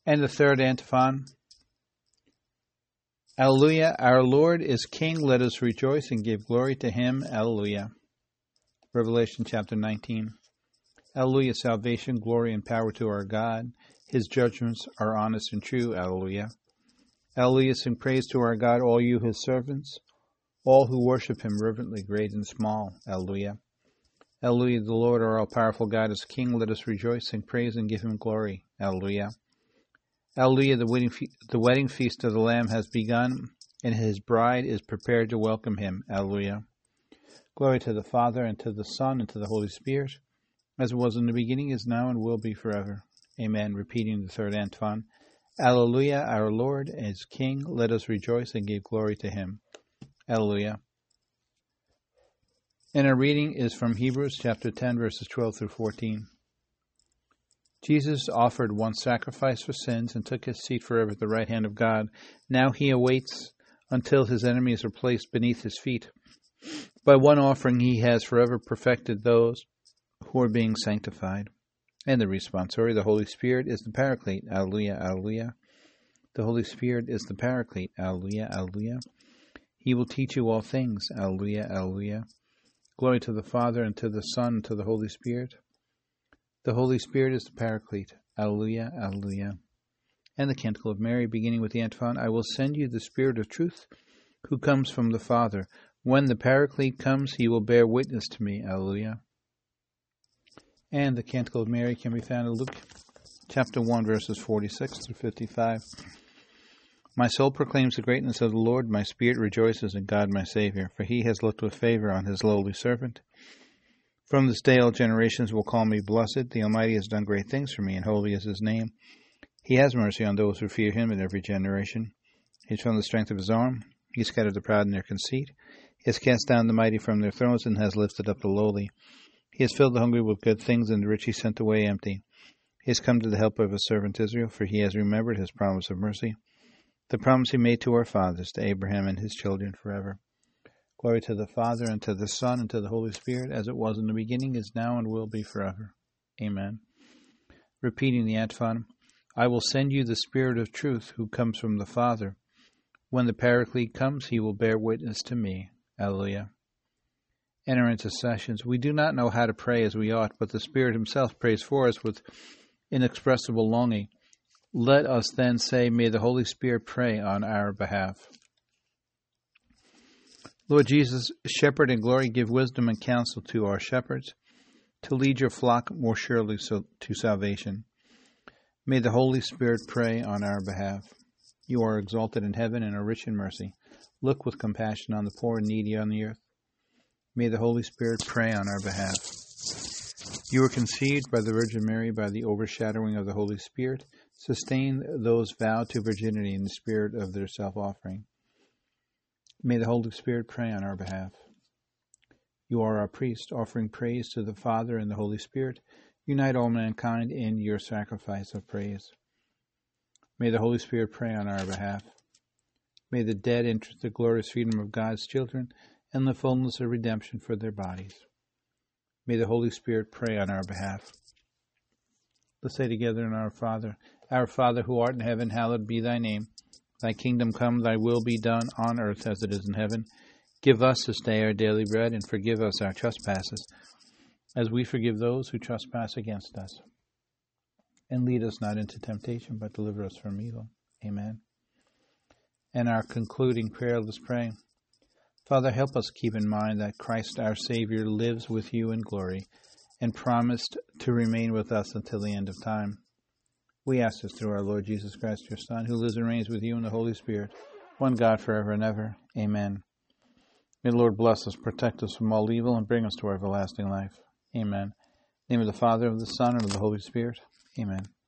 And the third antiphon. Alleluia, our Lord is King, let us rejoice and give glory to him. Alleluia. Revelation chapter 19. Alleluia, salvation, glory, and power to our God. His judgments are honest and true. Alleluia. Alleluia, sing praise to our God, all you his servants, all who worship him reverently, great and small. Alleluia. Alleluia, the Lord, our all-powerful God, is King. Let us rejoice, sing praise, and give him glory. Alleluia. Alleluia, the wedding feast of the Lamb has begun, and his bride is prepared to welcome him. Alleluia. Glory to the Father, and to the Son, and to the Holy Spirit, as it was in the beginning, is now, and will be forever. Amen. Repeating the third antiphon. Alleluia, our Lord is King. Let us rejoice and give glory to him. Alleluia. And our reading is from Hebrews chapter 10, verses 12 through 14. Jesus offered one sacrifice for sins and took his seat forever at the right hand of God. Now he awaits until his enemies are placed beneath his feet. By one offering he has forever perfected those who are being sanctified. And the responsory, the Holy Spirit is the Paraclete. Alleluia, alleluia. The Holy Spirit is the Paraclete. Alleluia, alleluia. He will teach you all things. Alleluia, alleluia. Glory to the Father, and to the Son, and to the Holy Spirit. The Holy Spirit is the Paraclete. Alleluia, alleluia. And the Canticle of Mary, beginning with the antiphon, I will send you the Spirit of truth, who comes from the Father. When the Paraclete comes, he will bear witness to me. Alleluia. And the Canticle of Mary can be found in Luke chapter 1, verses 46 through 55. My soul proclaims the greatness of the Lord. My spirit rejoices in God my Savior, for he has looked with favor on his lowly servant. From this day all generations will call me blessed. The Almighty has done great things for me, and holy is his name. He has mercy on those who fear him in every generation. He has shown the strength of his arm. He has scattered the proud in their conceit. He has cast down the mighty from their thrones, and has lifted up the lowly. He has filled the hungry with good things, and the rich he sent away empty. He has come to the help of his servant Israel, for he has remembered his promise of mercy, the promise he made to our fathers, to Abraham and his children forever. Glory to the Father, and to the Son, and to the Holy Spirit, as it was in the beginning, is now, and will be forever. Amen. Repeating the antiphon, I will send you the Spirit of truth, who comes from the Father. When the Paraclete comes, he will bear witness to me. Alleluia. And our intercessions. We do not know how to pray as we ought, but the Spirit himself prays for us with inexpressible longing. Let us then say, may the Holy Spirit pray on our behalf. Lord Jesus, shepherd in glory, give wisdom and counsel to our shepherds, to lead your flock more surely to salvation. May the Holy Spirit pray on our behalf. You are exalted in heaven and are rich in mercy. Look with compassion on the poor and needy on the earth. May the Holy Spirit pray on our behalf. You were conceived by the Virgin Mary by the overshadowing of the Holy Spirit. Sustain those vowed to virginity in the spirit of their self-offering. May the Holy Spirit pray on our behalf. You are our priest, offering praise to the Father and the Holy Spirit. Unite all mankind in your sacrifice of praise. May the Holy Spirit pray on our behalf. May the dead enter the glorious freedom of God's children and the fullness of redemption for their bodies. May the Holy Spirit pray on our behalf. Let's say together in Our Father who art in heaven, hallowed be thy name. Thy kingdom come, thy will be done on earth as it is in heaven. Give us this day our daily bread, and forgive us our trespasses, as we forgive those who trespass against us. And lead us not into temptation, but deliver us from evil. Amen. And our concluding prayer, let's pray. Father, help us keep in mind that Christ our Savior lives with you in glory, and promised to remain with us until the end of time. We ask this through our Lord Jesus Christ, your Son, who lives and reigns with you in the Holy Spirit, one God forever and ever. Amen. May the Lord bless us, protect us from all evil, and bring us to everlasting life. Amen. In the name of the Father, of the Son, and of the Holy Spirit. Amen.